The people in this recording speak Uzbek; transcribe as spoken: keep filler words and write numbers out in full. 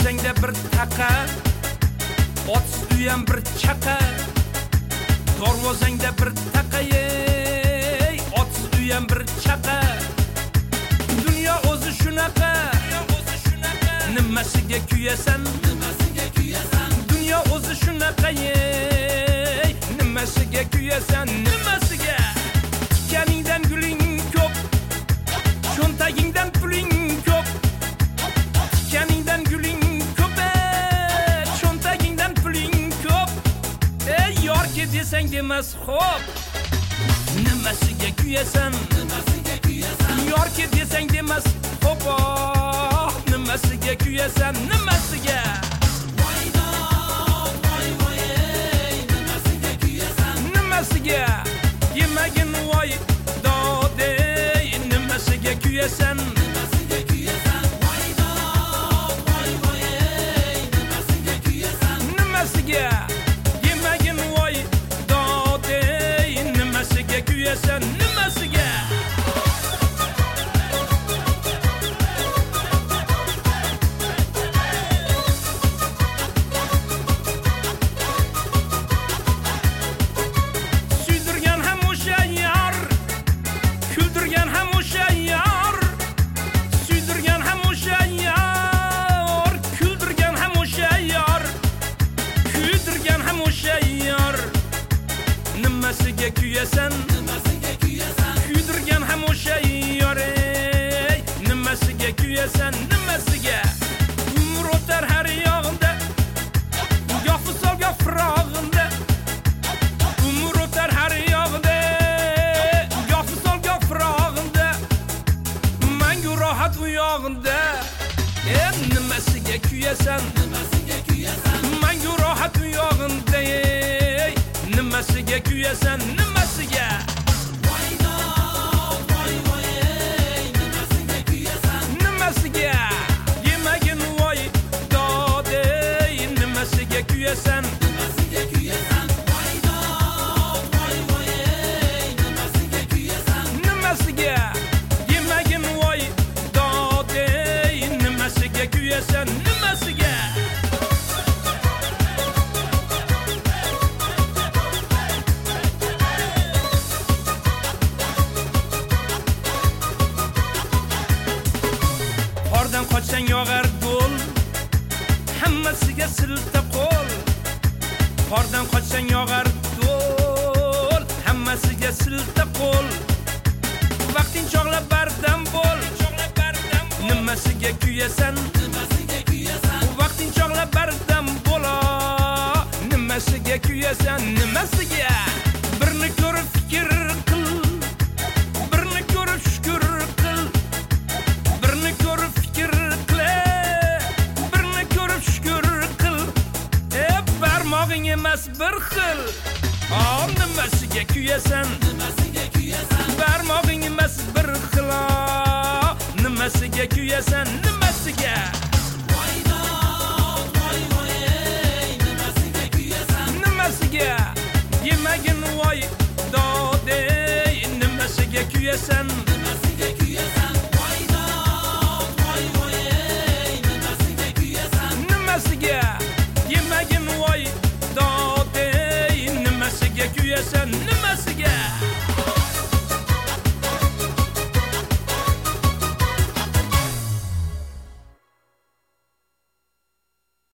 Darvozangda bir taqa, otsiz uyam bir chaqa. Darvozangda bir taqa, ey, otsiz uyam bir chaqa. Dunyo o'zi shunaqa, nimasiga kuyasan, nimasiga kuyasan. Dunyo o'zi shunaqa, ey, nimasiga kuyasan, nimasiga. Tikaningdan guling ko'p, cho'ntagingdan puling ko'p. Tikaningdan guling ko'p, cho'ntagingdan puling ko'p. Ey, yorki desang demas xo'p. Nimasiga kuyasan, nimasiga kuyasan. Yorki desang demas xo'p. Nimasiga kuyasan, nimasiga. Voydo, voy voy, nimasiga kuyasan. Nimasiga. Yemagin voy dodey, nimasiga kuyasan, nimasiga kuyasan. Voydo, voy voy, nimasiga kuyasan. Nimasiga. Yemagin voy dodey, nimasiga kuyasan, nimasiga. Nimasiga kuyasan, nimasiga kuyasan. Kuydirgan ham o'sha yor, ey, nimasiga kuyasan, nimasiga. Umr o'tar har yog'imda, goh visol goh firog'imda. Umr o'tar har yog'imda, goh visol goh firog'imda. Mangu rohat u yog'imda. Ey, nimasiga kuyasan, nimasiga kuyasan. Mangu rohat u yog'imda, ey, nimasiga kuyasan, nimasiga. Voydo, voy voy, nimasiga kuyasan. Nimasiga. Yemagin voy dodey, nimasiga kuyasan, nimasiga kuyasan. Voydo, voy voy, nimasiga kuyasan. Nimasiga. Yemagin voy dodey, nimasiga kuyasan, nimasiga. Qordan qochsang yog'ar do'l, hammasiga silta qo'l. Qordan qochsang yog'ar do'l, hammasiga silta qo'l. Vaqting chog'lab bardam bo'l, nimasiga kuyasan, nimasiga kuyasan. Vaqting chog'lab bardam bo'l, nimasiga kuyasan, nimasiga. Birni ko'rib fikr qil, birni ko'rib shukr qil. Birni ko'rib fikr qil, birni ko'rib shukr qil. Ey, barmog'ing emas bir xil. Oh, nimasiga kuyasan, nimasiga kuyasan. Barmog'ing emas bir xil. Nimasiga kuyasan, nimasiga. Voydo, voy voy, nimasiga kuyasan. Nimasiga. Yemagin voy dodey, nimasiga kuyasan, nimasiga kuyasan. Voydo, voy voy, nimasiga kuyasan. Nimasiga. Yemagin voy dodey, nimasiga kuyasan.